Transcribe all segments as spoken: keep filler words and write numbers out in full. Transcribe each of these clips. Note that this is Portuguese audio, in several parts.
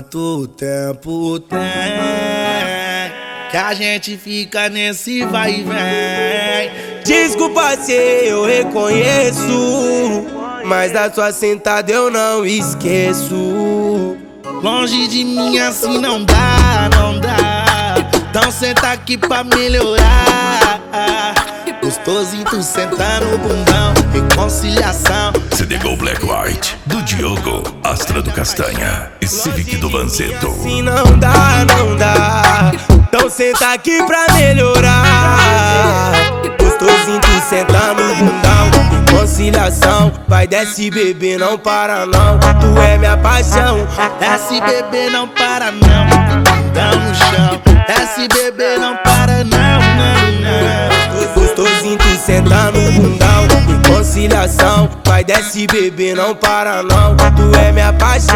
Quanto tempo tem que a gente fica nesse vai e vem? Desculpa se eu reconheço, mas da sua sentada eu não esqueço. Longe de mim assim não dá, não dá. Então senta aqui pra melhorar. Gostosinho tu sentar no bundão, reconciliação. C D Go Black White, do Diogo, Astra do Castanha e Civic do Vanzeto. Assim não dá, não dá. Então senta aqui pra melhorar. Gostosinho tu sentar no bundão, reconciliação. Vai, desce bebê, não para não. Tu é minha paixão. Desce bebê, não para não. Bundão no chão. Desce bebê, não para não, não, não. Gostosinho tu sentar no bundão, reconciliação. Vai, desce bebê, não para não. Tu é minha paixão.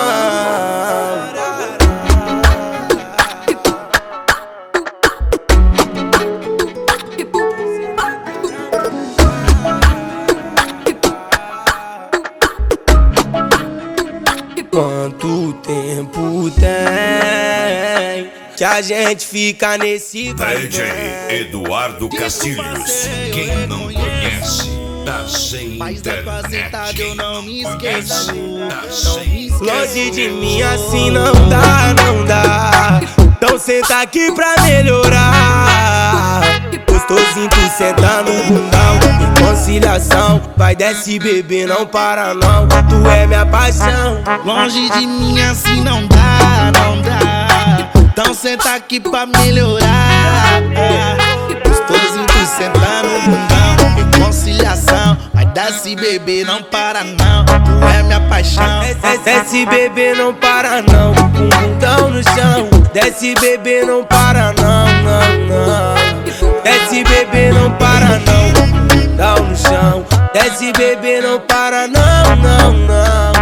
Quanto tempo tem que a gente fica nesse D J Eduardo Castilhos, quem não conhece, tá sem Mas da tua sentada internet. eu não me Conhece, esqueço. tá Não sem me esqueço. longe de mim assim não dá, não dá. Então senta aqui pra melhorar. Gostosinho tu sentar no bundão, reconciliação. Vai, desce bebê, não para não. Tu é minha paixão. Longe de mim assim não dá, não dá. Então senta aqui pra melhorar. Gostosinho tu sentar no bundão, reconciliação. Vai, desce bebê, não para não. Tu é minha paixão. Desce bebê, não para não. Com o bundão no chão. Desce bebê, não para não, não, não. Desce bebê, não para não. Bundão no chão. Desce bebê, não para não, não, não.